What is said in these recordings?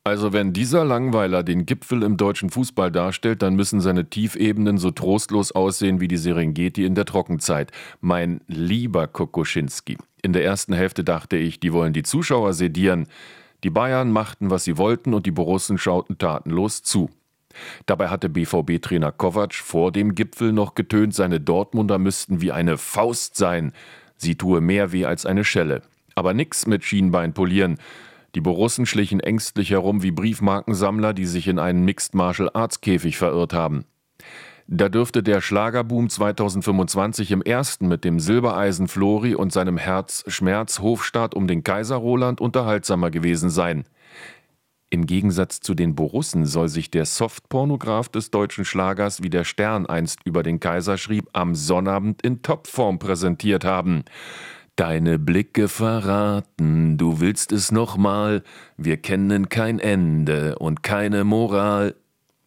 Also wenn dieser Langweiler den Gipfel im deutschen Fußball darstellt, dann müssen seine Tiefebenen so trostlos aussehen wie die Serengeti in der Trockenzeit. Mein lieber Kokoschinski. In der ersten Hälfte dachte ich, die wollen die Zuschauer sedieren. Die Bayern machten, was sie wollten und die Borussen schauten tatenlos zu. Dabei hatte BVB-Trainer Kovac vor dem Gipfel noch getönt, seine Dortmunder müssten wie eine Faust sein. Sie tue mehr weh als eine Schelle. Aber nix mit Schienbein polieren. Die Borussen schlichen ängstlich herum wie Briefmarkensammler, die sich in einen Mixed Martial Arts Käfig verirrt haben. Da dürfte der Schlagerboom 2025 im ersten mit dem Silbereisen Flori und seinem Herzschmerz-Hofstaat um den Kaiser Roland unterhaltsamer gewesen sein. Im Gegensatz zu den Borussen soll sich der Softpornograf des deutschen Schlagers, wie der Stern einst über den Kaiser schrieb, am Sonnabend in Topform präsentiert haben. Deine Blicke verraten, du willst es nochmal, wir kennen kein Ende und keine Moral.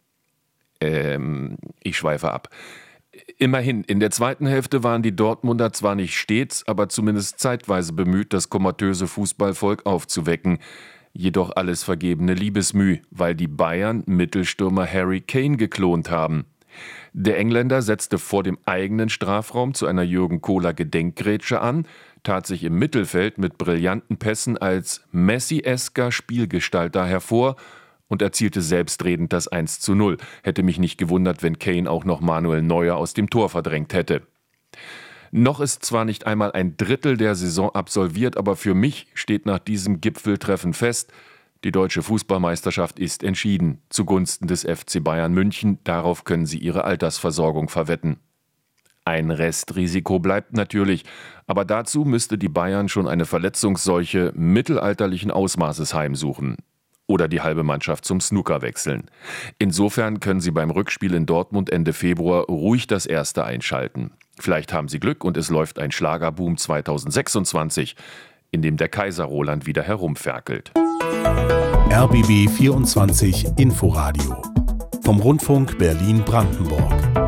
Ich schweife ab. Immerhin, in der zweiten Hälfte waren die Dortmunder zwar nicht stets, aber zumindest zeitweise bemüht, das komatöse Fußballvolk aufzuwecken. Jedoch alles vergebene Liebesmüh, weil die Bayern Mittelstürmer Harry Kane geklont haben. Der Engländer setzte vor dem eigenen Strafraum zu einer Jürgen Kohler Gedenkgrätsche an, tat sich im Mittelfeld mit brillanten Pässen als Messi-esker Spielgestalter hervor und erzielte selbstredend das 1:0. Hätte mich nicht gewundert, wenn Kane auch noch Manuel Neuer aus dem Tor verdrängt hätte. Noch ist zwar nicht einmal ein Drittel der Saison absolviert, aber für mich steht nach diesem Gipfeltreffen fest, die deutsche Fußballmeisterschaft ist entschieden, zugunsten des FC Bayern München, darauf können sie ihre Altersversorgung verwetten. Ein Restrisiko bleibt natürlich, aber dazu müsste die Bayern schon eine Verletzungsseuche mittelalterlichen Ausmaßes heimsuchen. Oder die halbe Mannschaft zum Snooker wechseln. Insofern können sie beim Rückspiel in Dortmund Ende Februar ruhig das erste einschalten. Vielleicht haben sie Glück und es läuft ein Schlagerboom 2026, in dem der Kaiser Roland wieder herumferkelt. RBB 24 Inforadio vom Rundfunk Berlin-Brandenburg.